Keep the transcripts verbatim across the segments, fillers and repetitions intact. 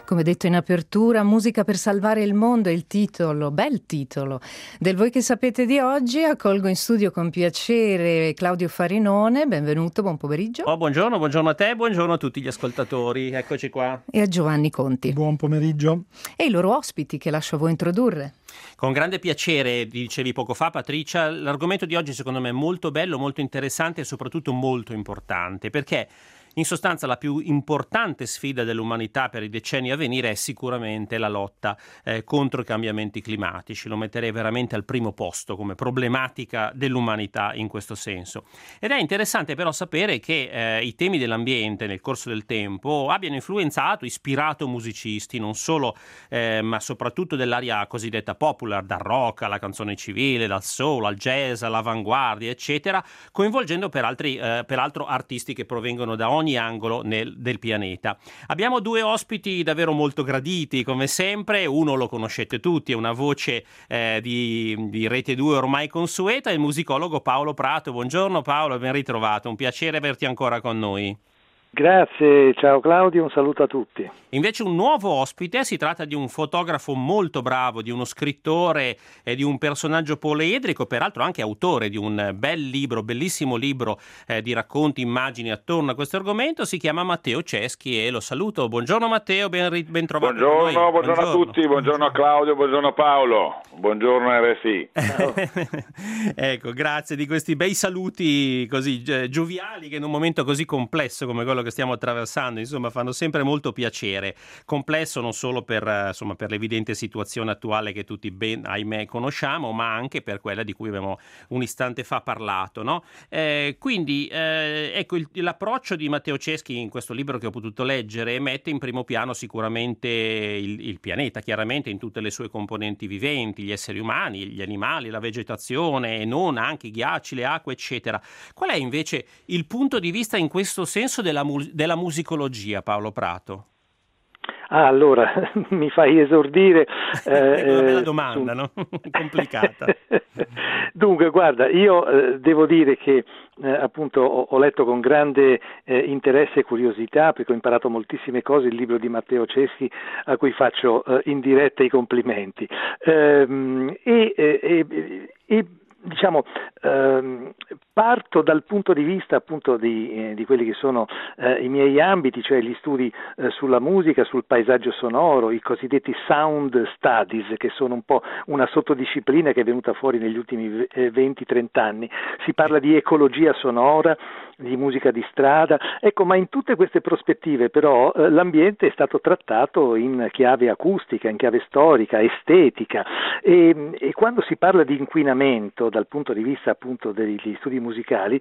Come detto in apertura, Musica per salvare il mondo è il titolo, bel titolo, del Voi che sapete di oggi. Accolgo in studio con piacere Claudio Farinone, benvenuto, buon pomeriggio. Oh, buongiorno, buongiorno a te, buongiorno a tutti gli ascoltatori, eccoci qua. E a Giovanni Conti. Buon pomeriggio. E i loro ospiti che lascio a voi introdurre. Con grande piacere, dicevi poco fa Patricia, l'argomento di oggi secondo me è molto bello, molto interessante e soprattutto molto importante, perché in sostanza la più importante sfida dell'umanità per i decenni a venire è sicuramente la lotta eh, contro i cambiamenti climatici. Lo metterei veramente al primo posto come problematica dell'umanità in questo senso. Ed è interessante però sapere che eh, i temi dell'ambiente nel corso del tempo abbiano influenzato, ispirato musicisti, non solo eh, ma soprattutto dell'area cosiddetta popular, dal rock alla canzone civile, dal soul al jazz, all'avanguardia, eccetera, coinvolgendo per altri, eh, peraltro artisti che provengono da ogni ogni angolo nel, del pianeta. Abbiamo due ospiti davvero molto graditi, come sempre. Uno lo conoscete tutti, è una voce eh, di, di Rete due ormai consueta, il musicologo Paolo Prato. Buongiorno Paolo, ben ritrovato, un piacere averti ancora con noi. Grazie, ciao Claudio, un saluto a tutti. Invece un nuovo ospite, si tratta di un fotografo molto bravo, di uno scrittore e di un personaggio poliedrico, peraltro anche autore di un bel libro, bellissimo libro eh, di racconti, immagini attorno a questo argomento. Si chiama Matteo Ceschi e lo saluto. Buongiorno Matteo, ben, ben trovato. Buongiorno, con noi. buongiorno, buongiorno a tutti, buongiorno a Claudio, buongiorno Paolo, buongiorno R S I. Ecco, grazie di questi bei saluti così eh, gioviali che in un momento così complesso come quello che stiamo attraversando, insomma, fanno sempre molto piacere. Complesso non solo per, insomma, per l'evidente situazione attuale che tutti ben, ahimè, conosciamo, ma anche per quella di cui abbiamo un istante fa parlato, no? Eh, quindi, eh, ecco, il, l'approccio di Matteo Ceschi in questo libro che ho potuto leggere mette in primo piano sicuramente il, il pianeta, chiaramente in tutte le sue componenti viventi, gli esseri umani, gli animali, la vegetazione e non anche i ghiacci, le acque, eccetera. Qual è invece il punto di vista in questo senso della, della musicologia, Paolo Prato? Ah, allora, mi fai esordire. Eh, è una bella eh, domanda, su... no? Complicata. Dunque, guarda, io eh, devo dire che eh, appunto ho, ho letto con grande eh, interesse e curiosità, perché ho imparato moltissime cose, il libro di Matteo Ceschi, a cui faccio eh, in diretta i complimenti. Ehm, e, e, e diciamo, ehm, parto dal punto di vista appunto di, eh, di quelli che sono eh, i miei ambiti, cioè gli studi eh, sulla musica, sul paesaggio sonoro, i cosiddetti sound studies, che sono un po' una sottodisciplina che è venuta fuori negli ultimi eh, venti trenta anni. Si parla di ecologia sonora, di musica di strada, ecco, ma in tutte queste prospettive però eh, l'ambiente è stato trattato in chiave acustica, in chiave storica, estetica, e, e quando si parla di inquinamento dal punto di vista appunto degli studi musicali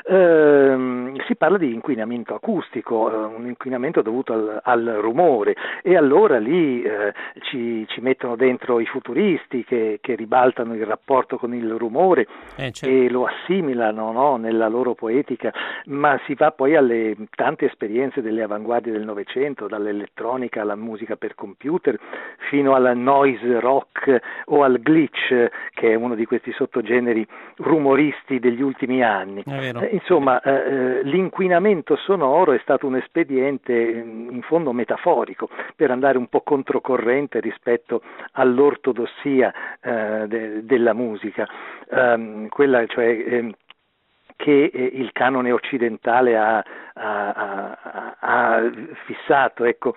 ehm, si parla di inquinamento acustico, eh, un inquinamento dovuto al, al rumore, e allora lì eh, ci, ci mettono dentro i futuristi che, che ribaltano il rapporto con il rumore eh, certo. e lo assimilano, no, nella loro poetica, ma si va poi alle tante esperienze delle avanguardie del Novecento, dall'elettronica alla musica per computer fino alla noise rock o al glitch, che è uno di questi sottogeneri rumoristi degli ultimi anni. Eh, insomma, eh, l'inquinamento sonoro è stato un espediente in fondo metaforico per andare un po' controcorrente rispetto all'ortodossia eh, de- della musica, um, quella cioè eh, che eh, il canone occidentale ha, ha, ha, ha fissato, ecco.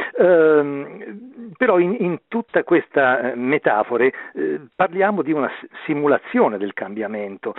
Ehm, però in, in tutta questa metafore eh, parliamo di una simulazione del cambiamento.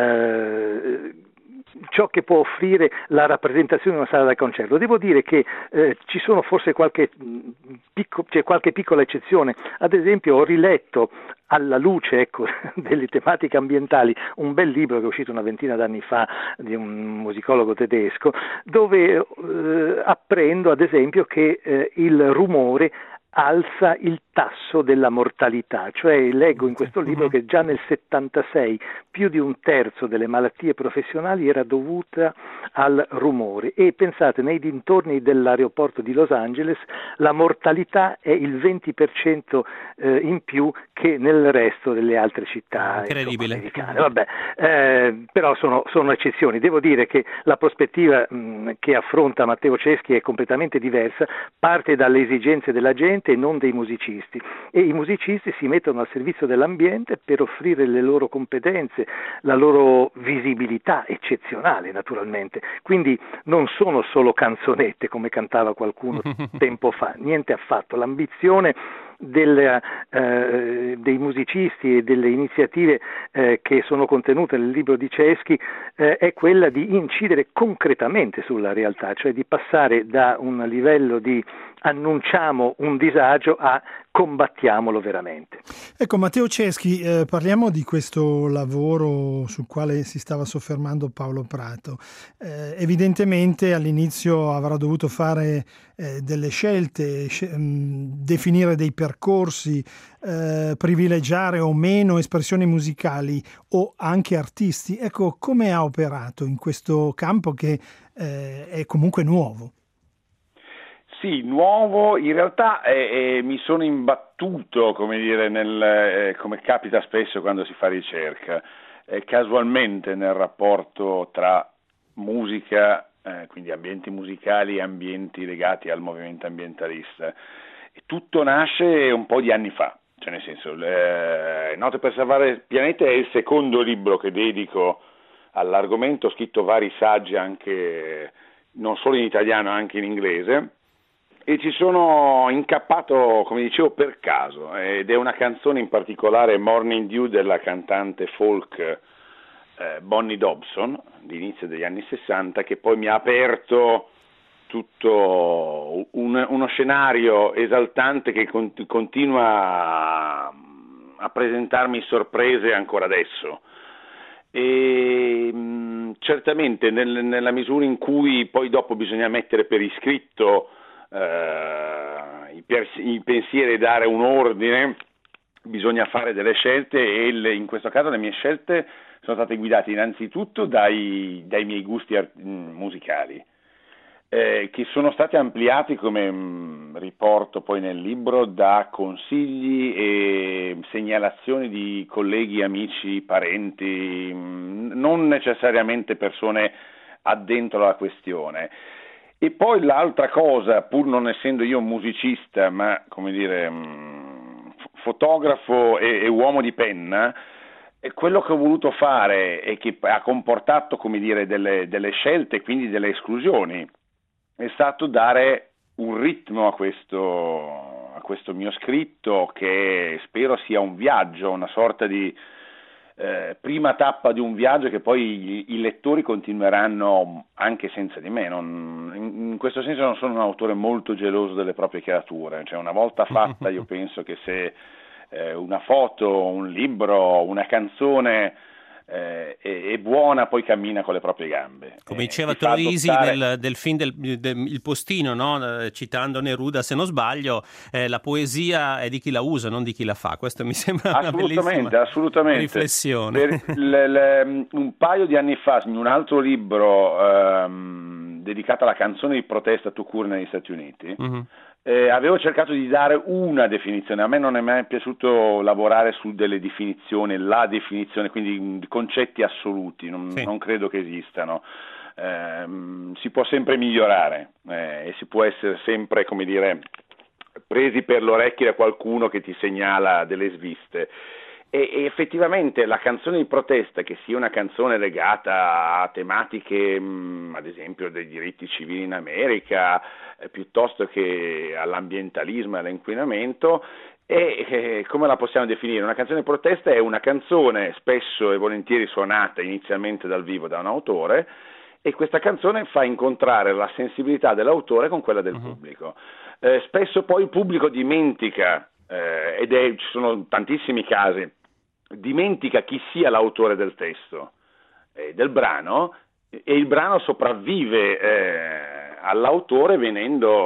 Eh, ciò che può offrire la rappresentazione di una sala da concerto. Devo dire che eh, ci sono forse qualche, picco, c'è qualche piccola eccezione. Ad esempio ho riletto alla luce, ecco, delle tematiche ambientali un bel libro che è uscito una ventina d'anni fa di un musicologo tedesco, dove eh, apprendo ad esempio che eh, il rumore alza il tasso della mortalità, cioè leggo in questo libro che già nel settantasei più di un terzo delle malattie professionali era dovuta al rumore e pensate nei dintorni dell'aeroporto di Los Angeles la mortalità è il venti per cento eh, in più che nel resto delle altre città incredibile insomma, americane. Vabbè, eh, però sono, sono eccezioni. Devo dire che la prospettiva mh, che affronta Matteo Ceschi è completamente diversa, parte dalle esigenze della gente e non dei musicisti, e i musicisti si mettono al servizio dell'ambiente per offrire le loro competenze, la loro visibilità eccezionale naturalmente, quindi non sono solo canzonette come cantava qualcuno tempo fa, niente affatto. L'ambizione del, eh, dei musicisti e delle iniziative eh, che sono contenute nel libro di Ceschi eh, è quella di incidere concretamente sulla realtà, cioè di passare da un livello di annunciamo un disagio a combattiamolo veramente. Ecco Matteo Ceschi, eh, parliamo di questo lavoro sul quale si stava soffermando Paolo Prato. Eh, evidentemente all'inizio avrà dovuto fare eh, delle scelte, sc- mh, definire dei percorsi, eh, privilegiare o meno espressioni musicali o anche artisti. Ecco, come ha operato in questo campo che eh, è comunque nuovo? Sì, nuovo, in realtà eh, eh, mi sono imbattuto, come dire, nel, eh, come capita spesso quando si fa ricerca, eh, casualmente nel rapporto tra musica, eh, quindi ambienti musicali e ambienti legati al movimento ambientalista. E tutto nasce un po' di anni fa, cioè nel senso, eh, Note per salvare il pianeta è il secondo libro che dedico all'argomento, ho scritto vari saggi anche, non solo in italiano, anche in inglese, e ci sono incappato, come dicevo, per caso, ed è una canzone in particolare, Morning Dew, della cantante folk eh, Bonnie Dobson, di inizio degli anni sessanta, che poi mi ha aperto tutto un, uno scenario esaltante che cont- continua a, a presentarmi sorprese ancora adesso. E mh, certamente nel, nella misura in cui poi dopo bisogna mettere per iscritto Uh, i, pers- i pensieri e dare un ordine, bisogna fare delle scelte e le, in questo caso le mie scelte sono state guidate innanzitutto dai, dai miei gusti art- musicali, eh, che sono stati ampliati, come mh, riporto poi nel libro, da consigli e segnalazioni di colleghi, amici, parenti, mh, non necessariamente persone addentro alla questione. E poi l'altra cosa, pur non essendo io un musicista, ma come dire mh, fotografo e, e uomo di penna, è quello che ho voluto fare e che ha comportato, come dire, delle, delle scelte, quindi delle esclusioni, è stato dare un ritmo a questo, a questo mio scritto, che spero sia un viaggio, una sorta di Eh, prima tappa di un viaggio che poi i, i lettori continueranno anche senza di me. Non, in, in questo senso non sono un autore molto geloso delle proprie creature, cioè una volta fatta io penso che se eh, una foto, un libro, una canzone eh, è, è buona, poi cammina con le proprie gambe. Come eh, diceva Troisi adottare... nel del film del, del Il Postino, no? Citando Neruda se non sbaglio, eh, la poesia è di chi la usa, non di chi la fa. Questo mi sembra una bellissima assolutamente. riflessione. Per le, le, un paio di anni fa, in un altro libro ehm, dedicato alla canzone di protesta tout court negli Stati Uniti, mm-hmm. Eh, avevo cercato di dare una definizione. A me non è mai piaciuto lavorare su delle definizioni, la definizione, quindi concetti assoluti, non, sì. non credo che esistano. Eh, si può sempre migliorare eh, e si può essere sempre, come dire, presi per le orecchie da qualcuno che ti segnala delle sviste. E, e effettivamente la canzone di protesta, che sia una canzone legata a tematiche, mh, ad esempio dei diritti civili in America, eh, piuttosto che all'ambientalismo e all'inquinamento, e eh, come la possiamo definire? Una canzone di protesta è una canzone spesso e volentieri suonata inizialmente dal vivo da un autore, e questa canzone fa incontrare la sensibilità dell'autore con quella del uh-huh. pubblico. Eh, spesso poi il pubblico dimentica, eh, ed è, ci sono tantissimi casi, dimentica chi sia l'autore del testo, eh, del brano, e il brano sopravvive eh, all'autore venendo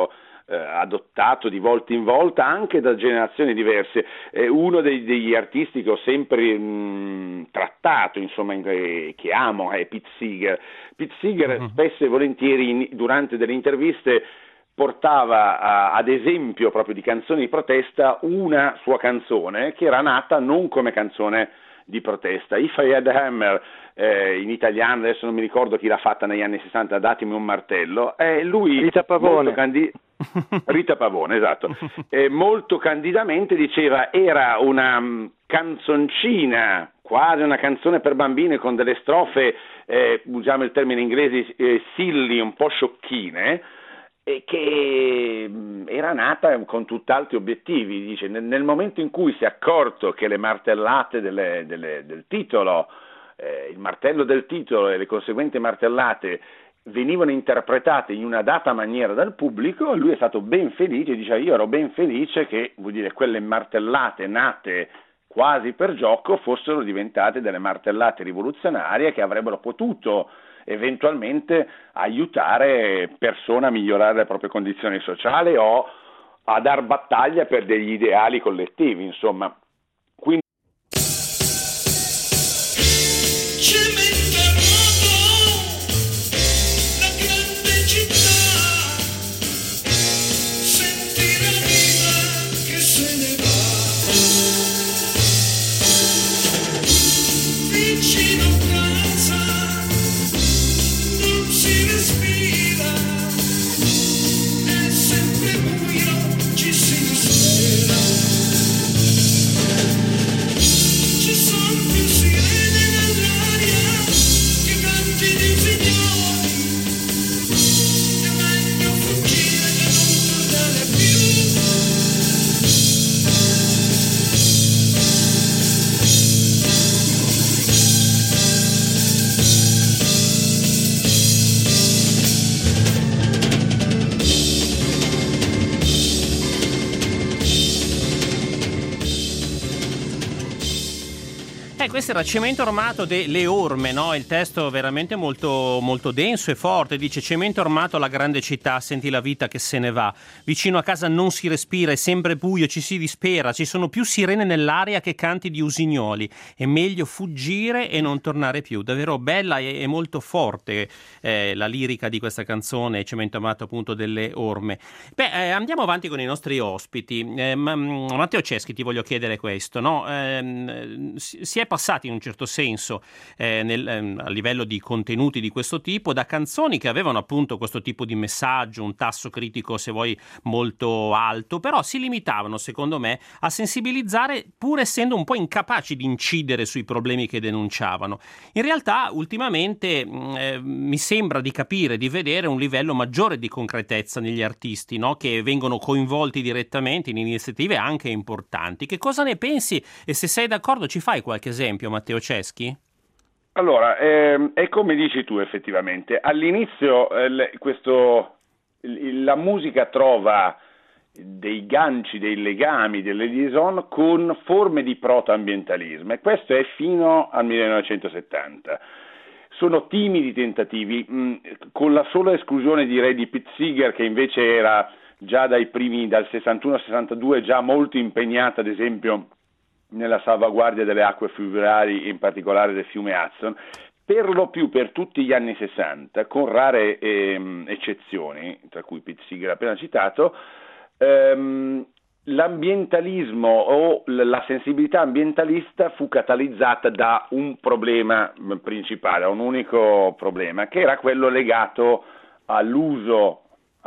eh, adottato di volta in volta anche da generazioni diverse. Eh, uno dei, degli artisti che ho sempre mh, trattato, insomma, in, eh, che amo, è Pete Seeger. Pete Seeger uh-huh. spesso e volentieri in, durante delle interviste portava a, ad esempio proprio di canzoni di protesta una sua canzone che era nata non come canzone di protesta. If I Had a Hammer, eh, in italiano adesso non mi ricordo chi l'ha fatta negli anni sessanta, datemi un martello, eh, lui Rita Pavone. Candi- Rita Pavone, esatto, eh, molto candidamente diceva era una um, canzoncina, quasi una canzone per bambini con delle strofe, eh, usiamo il termine inglese, eh, silly, un po' sciocchine, e che era nata con tutt'altri obiettivi. Dice, nel, nel momento in cui si è accorto che le martellate delle, delle, del titolo, eh, il martello del titolo e le conseguenti martellate venivano interpretate in una data maniera dal pubblico, lui è stato ben felice, dice io ero ben felice che, vuol dire, quelle martellate nate quasi per gioco fossero diventate delle martellate rivoluzionarie che avrebbero potuto eventualmente aiutare persone a migliorare le proprie condizioni sociali o a dar battaglia per degli ideali collettivi, insomma. Quindi questo era Cemento Armato delle Orme, no? Il testo veramente molto, molto denso e forte. Dice: cemento armato alla grande città, senti la vita che se ne va. Vicino a casa non si respira, è sempre buio, ci si dispera. Ci sono più sirene nell'aria che canti di usignoli. È meglio fuggire e non tornare più. Davvero bella e, e molto forte eh, la lirica di questa canzone, Cemento Armato appunto delle Orme. Beh, eh, andiamo avanti con i nostri ospiti. Eh, ma, Matteo Ceschi, ti voglio chiedere questo, no? Eh, si è passato in un certo senso eh, nel, ehm, a livello di contenuti di questo tipo da canzoni che avevano appunto questo tipo di messaggio, un tasso critico se vuoi molto alto, però si limitavano secondo me a sensibilizzare pur essendo un po' incapaci di incidere sui problemi che denunciavano. In realtà ultimamente eh, mi sembra di capire, di vedere un livello maggiore di concretezza negli artisti, no? Che vengono coinvolti direttamente in iniziative anche importanti. Che cosa ne pensi e se sei d'accordo ci fai qualche esempio, Matteo Ceschi? Allora, ehm, è come dici tu effettivamente. All'inizio eh, questo, la musica trova dei ganci, dei legami, delle liaison con forme di proto-ambientalismo e questo è fino al millenovecentosettanta. Sono timidi tentativi, mh, con la sola esclusione direi di Pete Seeger, che invece era già dai primi, dal sessantuno al sessantadue, già molto impegnata ad esempio nella salvaguardia delle acque fluviali, in particolare del fiume Hudson, per lo più per tutti gli anni sessanta, con rare ehm, eccezioni, tra cui Pete Seeger appena citato, ehm, l'ambientalismo o la sensibilità ambientalista fu catalizzata da un problema principale, un unico problema, che era quello legato all'uso,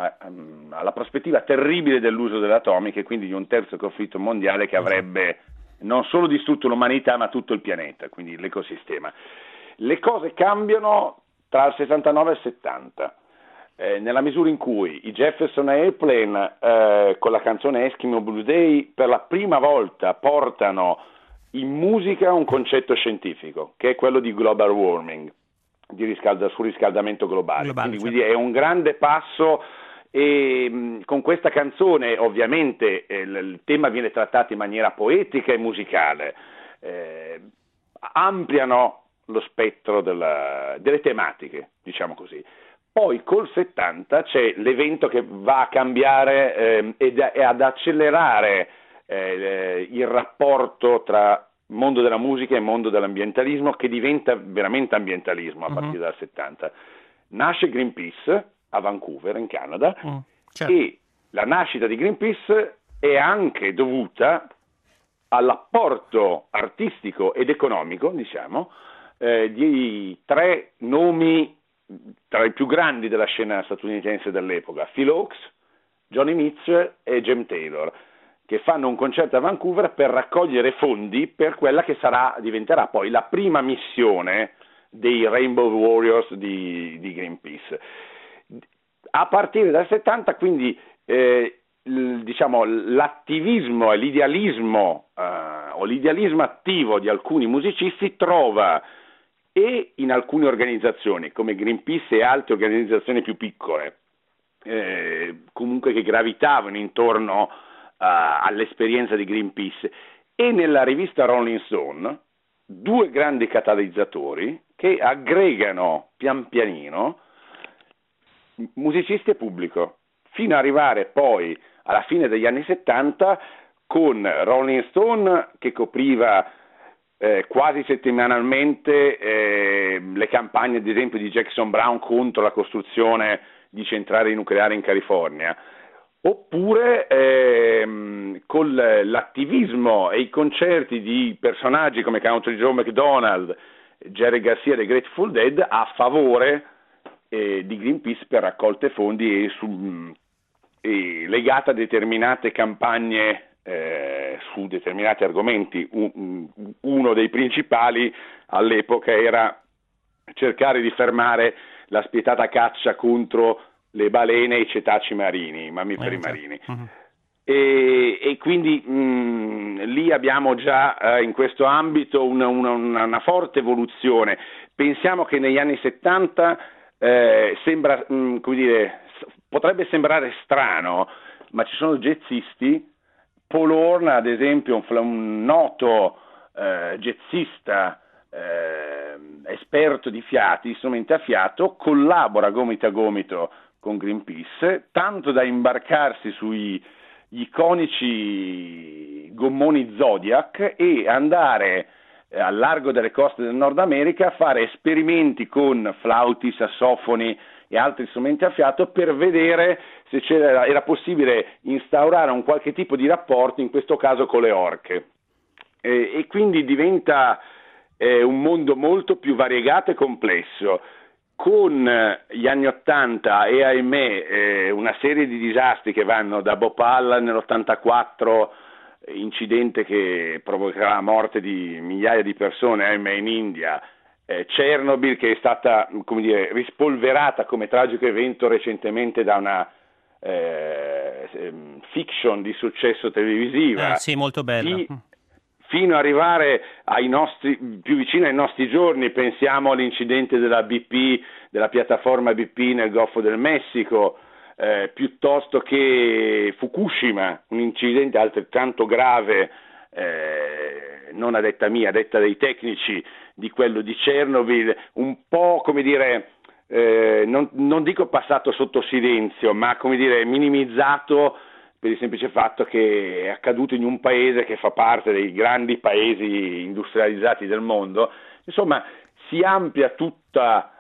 alla prospettiva terribile dell'uso delle atomiche, quindi di un terzo conflitto mondiale che avrebbe non solo distrutto l'umanità ma tutto il pianeta, quindi l'ecosistema. Le cose cambiano tra il sessantanove e il settanta, eh, nella misura in cui i Jefferson Airplane eh, con la canzone Eskimo Blue Day per la prima volta portano in musica un concetto scientifico, che è quello di global warming, di riscalda, surriscaldamento globale. globale quindi, certo. quindi è un grande passo. E mh, con questa canzone ovviamente eh, il, il tema viene trattato in maniera poetica e musicale, eh, ampliano lo spettro della, delle tematiche, diciamo così. Poi col settanta c'è l'evento che va a cambiare eh, ed, e ad accelerare eh, il rapporto tra mondo della musica e mondo dell'ambientalismo, che diventa veramente ambientalismo a uh-huh. partire dal settanta. Nasce Greenpeace a Vancouver, in Canada, uh, certo. e la nascita di Greenpeace è anche dovuta all'apporto artistico ed economico, diciamo, eh, di tre nomi tra i più grandi della scena statunitense dell'epoca, Phil Ochs, Johnny Mitchell e Jem Taylor, che fanno un concerto a Vancouver per raccogliere fondi per quella che sarà, diventerà poi la prima missione dei Rainbow Warriors di, di Greenpeace. A partire dal settanta, quindi, eh, l, diciamo, l'attivismo e l'idealismo eh, o l'idealismo attivo di alcuni musicisti trova e in alcune organizzazioni come Greenpeace e altre organizzazioni più piccole, eh, comunque che gravitavano intorno uh, all'esperienza di Greenpeace, e nella rivista Rolling Stone due grandi catalizzatori che aggregano pian pianino musicisti e pubblico, fino ad arrivare poi alla fine degli anni settanta con Rolling Stone che copriva Eh, quasi settimanalmente eh, le campagne, ad esempio, di Jackson Brown contro la costruzione di centrali nucleari in California, oppure ehm, con l'attivismo e i concerti di personaggi come Country Joe McDonald, Jerry Garcia dei Grateful Dead a favore eh, di Greenpeace per raccolte fondi e, su, e legata a determinate campagne Eh, su determinati argomenti. Un, uno dei principali all'epoca era cercare di fermare la spietata caccia contro le balene e i cetaci marini, i mammiferi eh, marini. Uh-huh. E, e quindi mh, lì abbiamo già eh, in questo ambito una, una, una forte evoluzione. Pensiamo che negli anni settanta eh, sembra, mh, come dire, potrebbe sembrare strano, ma ci sono jazzisti. Paul Horn, ad esempio, un, un noto eh, jazzista, eh, esperto di fiati, strumenti a fiato, collabora gomito a gomito con Greenpeace, tanto da imbarcarsi sugli iconici gommoni Zodiac e andare eh, al largo delle coste del Nord America a fare esperimenti con flauti, sassofoni e altri strumenti a fiato per vedere se c'era, era possibile instaurare un qualche tipo di rapporto, in questo caso con le orche. E, e quindi diventa eh, un mondo molto più variegato e complesso. Con gli anni Ottanta e ahimè eh, una serie di disastri che vanno da Bhopal nell'ottantaquattro, incidente che provocherà la morte di migliaia di persone, ahimè, in India, Eh, Chernobyl, che è stata, come dire, rispolverata come tragico evento recentemente da una eh, fiction di successo televisiva. Eh, sì, molto bella. Fi- fino ad arrivare ai nostri, più vicino ai nostri giorni, pensiamo all'incidente della B P, della piattaforma B P nel Golfo del Messico, eh, piuttosto che Fukushima, un incidente altrettanto grave, eh, non a detta mia, a detta dei tecnici, di quello di Chernobyl, un po', come dire, eh, non, non dico passato sotto silenzio, ma, come dire, minimizzato per il semplice fatto che è accaduto in un paese che fa parte dei grandi paesi industrializzati del mondo. Insomma, si amplia tutta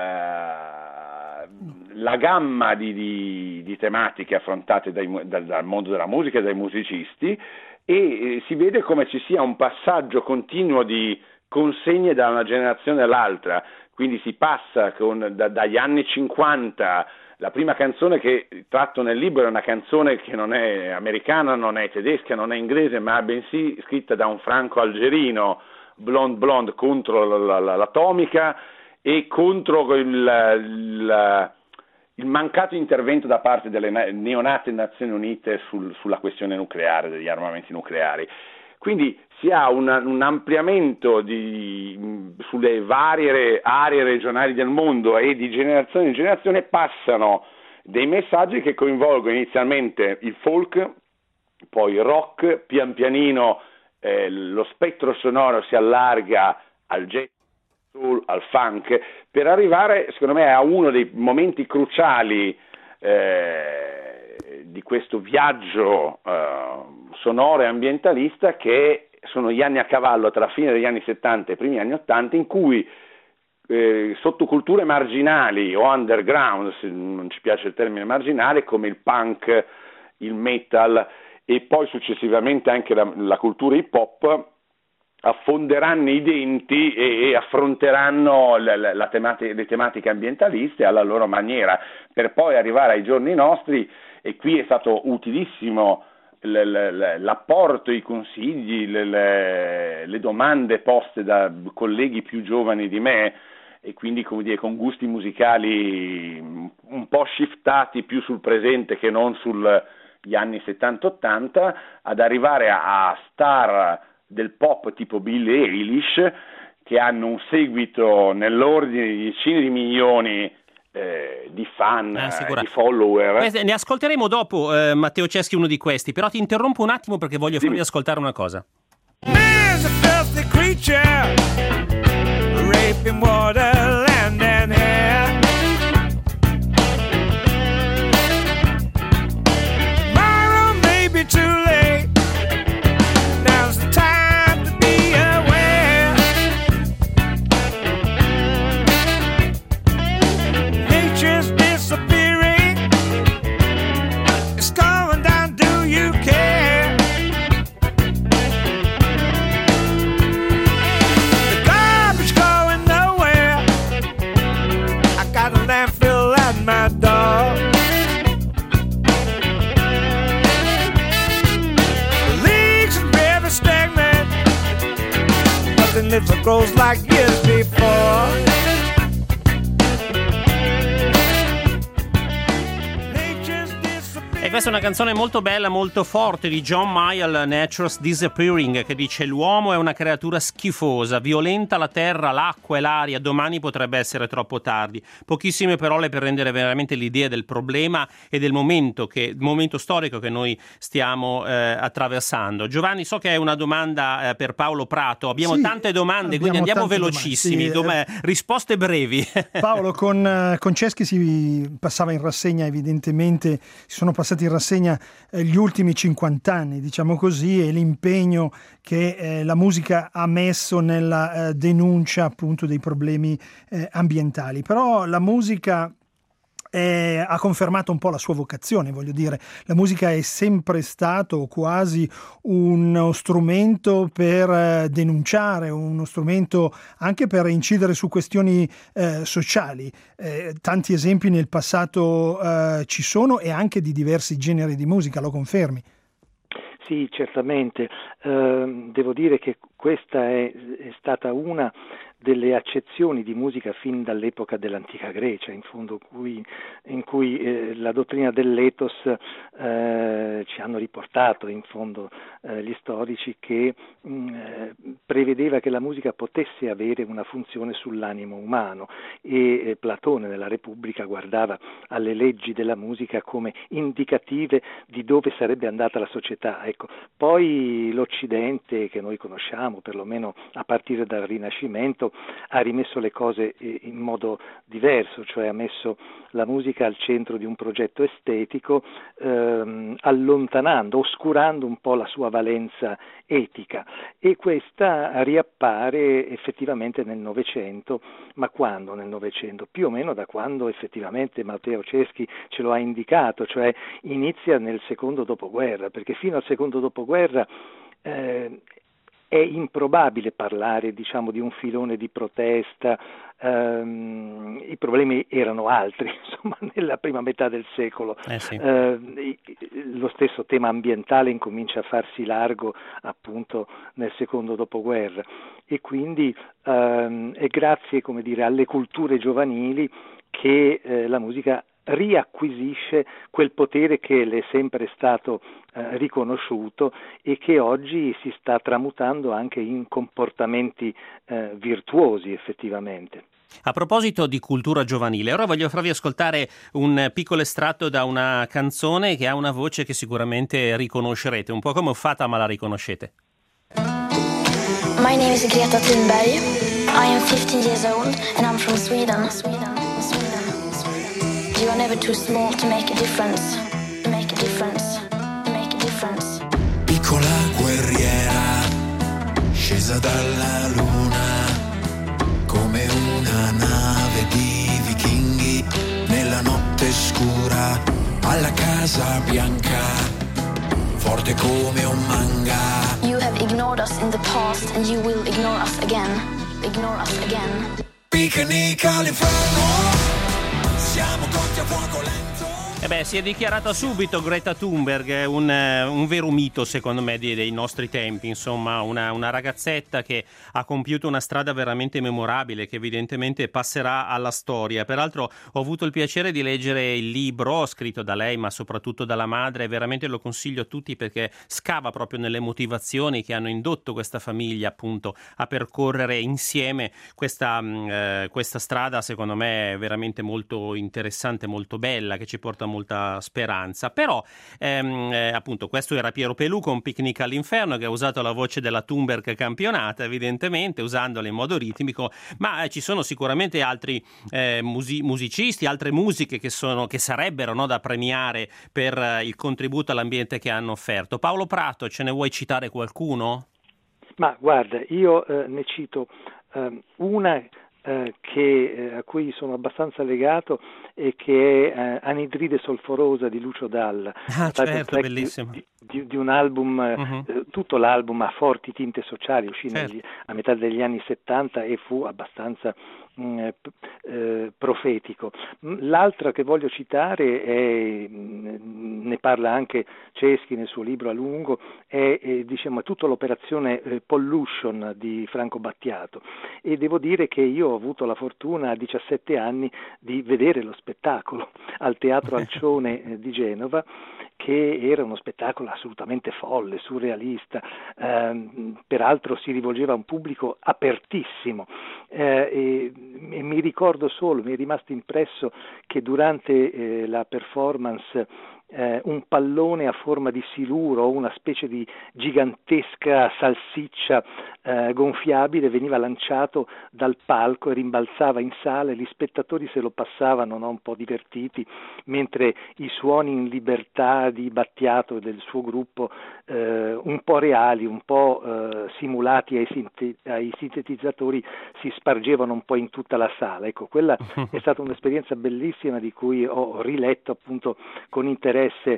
eh, la gamma di, di, di tematiche affrontate dai, dal, dal mondo della musica e dai musicisti, e eh, si vede come ci sia un passaggio continuo di consegne da una generazione all'altra. Quindi si passa con, da, dagli anni cinquanta, la prima canzone che tratto nel libro è una canzone che non è americana, non è tedesca, non è inglese, ma bensì scritta da un franco-algerino, Blonde Blonde, contro la, la, l'atomica e contro il, il, il mancato intervento da parte delle neonate Nazioni Unite sul, sulla questione nucleare, degli armamenti nucleari. Quindi si ha una, un ampliamento di, sulle varie aree regionali del mondo, e di generazione in generazione passano dei messaggi che coinvolgono inizialmente il folk, poi il rock, pian pianino eh, lo spettro sonoro si allarga al jazz, soul, al funk, per arrivare secondo me a uno dei momenti cruciali eh, di questo viaggio eh, sonoro e ambientalista, che sono gli anni a cavallo tra la fine degli anni settanta e i primi anni ottanta, in cui eh, sottoculture marginali o underground, se non ci piace il termine marginale, come il punk, il metal e poi successivamente anche la, la cultura hip hop, affonderanno i denti e, e affronteranno la, la, la temati- le tematiche ambientaliste alla loro maniera, per poi arrivare ai giorni nostri. E qui è stato utilissimo l- l- l'apporto, i consigli, le, le, le domande poste da colleghi più giovani di me, e quindi, come dire, con gusti musicali un po' shiftati più sul presente che non sugli anni settanta ottanta, ad arrivare a, a star del pop tipo Billie Eilish, che hanno un seguito nell'ordine di decine di milioni eh, di fan, eh, di follower. Eh, ne ascolteremo dopo, eh, Matteo Ceschi, uno di questi, però ti interrompo un attimo perché voglio farvi ascoltare una cosa. Man's a filthy creature, raping water, land and air. Tomorrow may be too late. Now's the time to be aware. Nature's disappearing. It's going down, do you care? The garbage going nowhere. I got a landfill at my door. The leagues and rivers stagnant. Nothing lives or grows like years before. Nature's disappearing. E questa è una canzone molto bella, molto forte di John Mayall, Nature's Disappearing, che dice: l'uomo è una creatura schifosa, violenta la terra, l'acqua e l'aria, domani potrebbe essere troppo tardi. Pochissime parole per rendere veramente l'idea del problema e del momento, che, momento storico che noi stiamo eh, attraversando. Giovanni, so che è una domanda eh, per Paolo Prato, abbiamo Sì, tante domande, quindi abbiamo andiamo tante velocissimi, domande, sì, Dom- risposte brevi. Paolo, con, eh, con Ceschi si passava in rassegna, evidentemente si sono passati in rassegna eh, gli ultimi cinquanta anni, diciamo così, e l'impegno che eh, la musica ha messo nella eh, denuncia appunto dei problemi eh, ambientali. Però la musica Eh, ha confermato un po' la sua vocazione, voglio dire, la musica è sempre stato quasi uno strumento per eh, denunciare, uno strumento anche per incidere su questioni eh, sociali. Eh, tanti esempi nel passato eh, ci sono, e anche di diversi generi di musica, lo confermi? Sì, certamente. Eh, devo dire che questa è, è stata una delle accezioni di musica fin dall'epoca dell'antica Grecia, in fondo cui, in cui eh, la dottrina dell'ethos eh, ci hanno riportato in fondo eh, gli storici, che mh, eh, prevedeva che la musica potesse avere una funzione sull'animo umano, e eh, Platone nella Repubblica guardava alle leggi della musica come indicative di dove sarebbe andata la società. Ecco, poi l'Occidente che noi conosciamo, perlomeno a partire dal Rinascimento, ha rimesso le cose in modo diverso, cioè ha messo la musica al centro di un progetto estetico, ehm, allontanando, oscurando un po' la sua valenza etica, e questa riappare effettivamente nel Novecento. Ma quando nel Novecento? Più o meno da quando effettivamente Matteo Ceschi ce lo ha indicato, cioè inizia nel secondo dopoguerra, perché fino al secondo dopoguerra eh, è improbabile parlare, diciamo, di un filone di protesta. Um, i problemi erano altri, insomma, nella prima metà del secolo. Eh sì. uh, lo stesso tema ambientale incomincia a farsi largo appunto nel secondo dopoguerra, e quindi um, è grazie, come dire, alle culture giovanili che eh, la musica riacquisisce quel potere che le è sempre stato eh, riconosciuto, e che oggi si sta tramutando anche in comportamenti eh, virtuosi effettivamente. A proposito di cultura giovanile, ora voglio farvi ascoltare un piccolo estratto da una canzone che ha una voce che sicuramente riconoscerete, un po' come ho fatta, ma la riconoscete. My name is Greta Thunberg. I am fifteen years old and I'm from Sweden. Sweden, Sweden, Sweden. You are never too small to make a difference. Make a difference. Make a difference. Piccola guerriera, scesa dalla luna, come una nave di vichinghi nella notte scura, alla Casa Bianca, forte come un manga. You have ignored us in the past and you will ignore us again. Ignore us again. Picnic all'inferno, siamo cotti a fuoco lento. Eh beh, si è dichiarata subito Greta Thunberg, un, un vero mito secondo me dei, dei nostri tempi, insomma una, una ragazzetta che ha compiuto una strada veramente memorabile che evidentemente passerà alla storia. Peraltro ho avuto il piacere di leggere il libro scritto da lei ma soprattutto dalla madre, veramente lo consiglio a tutti perché scava proprio nelle motivazioni che hanno indotto questa famiglia appunto a percorrere insieme questa, eh, questa strada secondo me veramente molto interessante, molto bella, che ci porta molta speranza. Però ehm, eh, appunto questo era Piero Pelù con Picnic all'inferno, che ha usato la voce della Thunberg campionata evidentemente usandola in modo ritmico, ma eh, ci sono sicuramente altri eh, musi- musicisti, altre musiche che, sono, che sarebbero no, da premiare per eh, il contributo all'ambiente che hanno offerto. Paolo Prato, ce ne vuoi citare qualcuno? Ma guarda, io eh, ne cito eh, una eh, che, eh, a cui sono abbastanza legato e che è eh, Anidride solforosa di Lucio Dalla. Ah, certo, bellissimo. Di, di, di un album, uh-huh. eh, tutto l'album ha forti tinte sociali, uscì certo. negli, a metà degli anni settanta e fu abbastanza mh, eh, profetico. L'altra che voglio citare è, mh, ne parla anche Ceschi nel suo libro a lungo, è, è diciamo tutta l'operazione eh, Pollution di Franco Battiato, e devo dire che io ho avuto la fortuna a diciassette anni di vedere lo spettacolo al Teatro Alcione eh, di Genova, che era uno spettacolo assolutamente folle, surrealista, eh, peraltro si rivolgeva a un pubblico apertissimo eh, e, e mi ricordo solo, mi è rimasto impresso che durante eh, la performance Eh, un pallone a forma di siluro, una specie di gigantesca salsiccia eh, gonfiabile veniva lanciato dal palco e rimbalzava in sala, e gli spettatori se lo passavano no, un po' divertiti, mentre i suoni in libertà di Battiato e del suo gruppo eh, un po' reali, un po' eh, simulati ai, sinte- ai sintetizzatori, si spargevano un po' in tutta la sala. Ecco, quella è stata un'esperienza bellissima di cui ho riletto appunto con interesse Eh,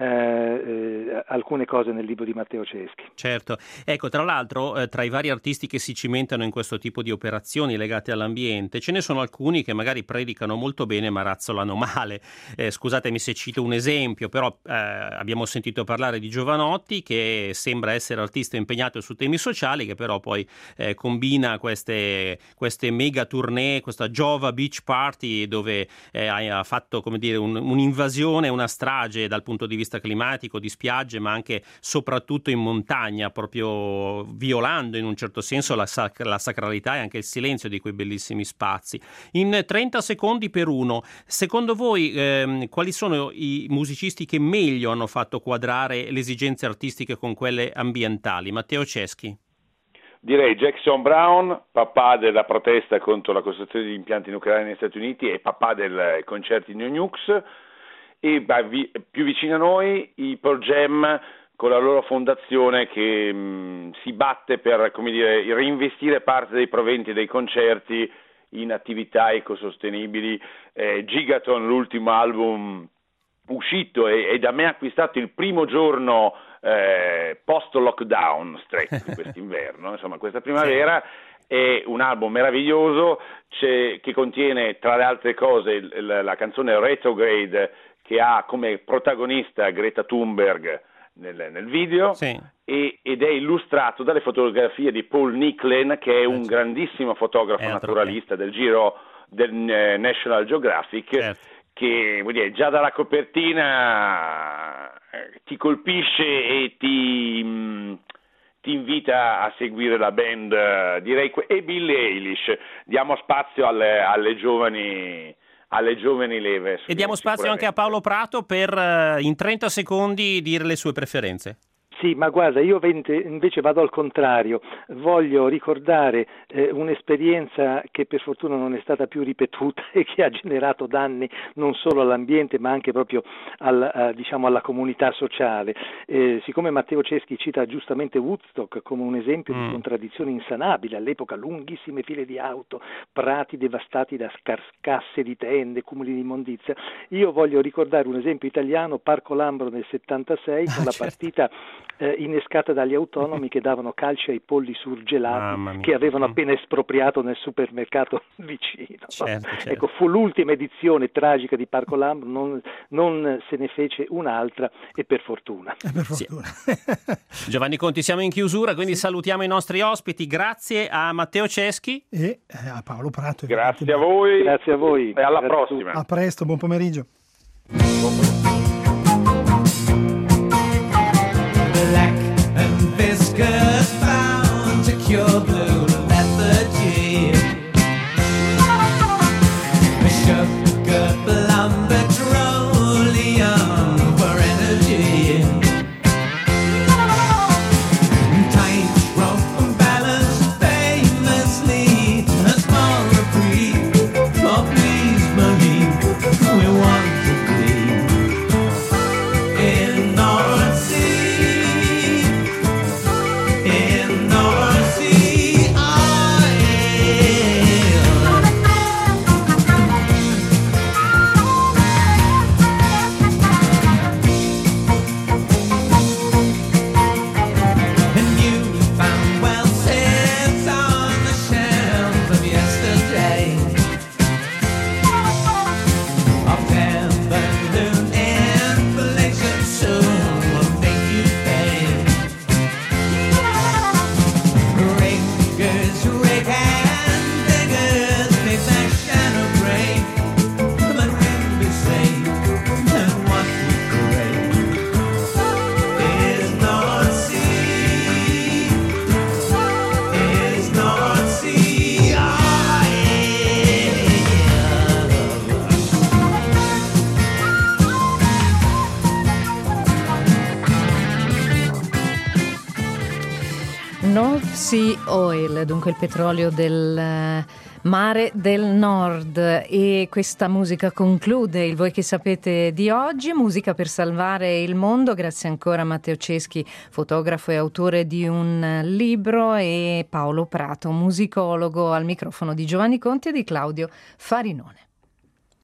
eh, alcune cose nel libro di Matteo Ceschi. Certo, ecco, tra l'altro eh, tra i vari artisti che si cimentano in questo tipo di operazioni legate all'ambiente ce ne sono alcuni che magari predicano molto bene ma razzolano male. Eh, scusatemi se cito un esempio, però eh, abbiamo sentito parlare di Giovanotti, che sembra essere artista impegnato su temi sociali, che però poi eh, combina queste, queste mega tournée, questa Giova Beach Party, dove eh, ha fatto come dire un, un'invasione, una strage dal punto di vista climatico, di spiagge, ma anche soprattutto in montagna, proprio violando in un certo senso la, sac- la sacralità e anche il silenzio di quei bellissimi spazi. In trenta secondi per uno, secondo voi ehm, quali sono i musicisti che meglio hanno fatto quadrare le esigenze artistiche con quelle ambientali? Matteo Ceschi. Direi Jackson Brown, papà della protesta contro la costruzione di impianti nucleari negli Stati Uniti e papà del concerto di New Nukes. E beh, più vicino a noi i Pearl Jam con la loro fondazione che mh, si batte per, come dire, reinvestire parte dei proventi dei concerti in attività ecosostenibili. eh, Gigaton, l'ultimo album uscito e, e da me acquistato il primo giorno eh, post lockdown stretto di quest'inverno, insomma questa primavera, è un album meraviglioso, c'è, che contiene tra le altre cose la, la canzone Retrograde, che ha come protagonista Greta Thunberg nel, nel video, sì. e, ed è illustrato dalle fotografie di Paul Nicklin, che è un certo. grandissimo fotografo è naturalista del giro del uh, National Geographic, certo. che vuol dire, già dalla copertina eh, ti colpisce e ti, mh, ti invita a seguire la band, uh, direi, e Billie Eilish. Diamo spazio alle, alle giovani alle giovani leve. E diamo spazio anche a Paolo Prato per uh, in trenta secondi dire le sue preferenze. Sì, Sì, ma guarda, io invece vado al contrario, voglio ricordare eh, un'esperienza che per fortuna non è stata più ripetuta e che ha generato danni non solo all'ambiente ma anche proprio al, uh, diciamo alla comunità sociale. Eh, siccome Matteo Ceschi cita giustamente Woodstock come un esempio mm. di contraddizione insanabile, all'epoca lunghissime file di auto, prati devastati da carcasse di tende, cumuli di immondizia, io voglio ricordare un esempio italiano, Parco Lambro nel settantasei, con ah, la certo. partita Eh, innescata dagli autonomi che davano calci ai polli surgelati che avevano appena espropriato nel supermercato vicino. Certo, certo. Ecco, fu l'ultima edizione tragica di Parco Lambro, non, non se ne fece un'altra e per fortuna. Eh, per fortuna. Sì. Giovanni Conti, siamo in chiusura, quindi sì. salutiamo i nostri ospiti. Grazie a Matteo Ceschi e a Paolo Prato. Grazie a voi. Grazie a voi. E alla Grazie prossima. A, a presto, buon pomeriggio. Buon pomeriggio. Black and viscous bound to cure blue lethargy. Sugar, plum, petroleum for energy. Tightrope and balance famously a small reprieve. Oh, please believe we want to be in North Sea. In North Sea and you found well sits on the shelves of yesterday. Of heaven inflation soon will make you pay. Rakers, rake and diggers, make that shadow break. But we'll be safe, and what we crave is North Sea, is North Sea. Ah, North Sea Oil, dunque il petrolio del eh, mare del nord, e questa musica conclude il Voi che sapete di oggi, musica per salvare il mondo. Grazie ancora a Matteo Ceschi, fotografo e autore di un libro, e Paolo Prato, musicologo, al microfono di Giovanni Conti e di Claudio Farinone.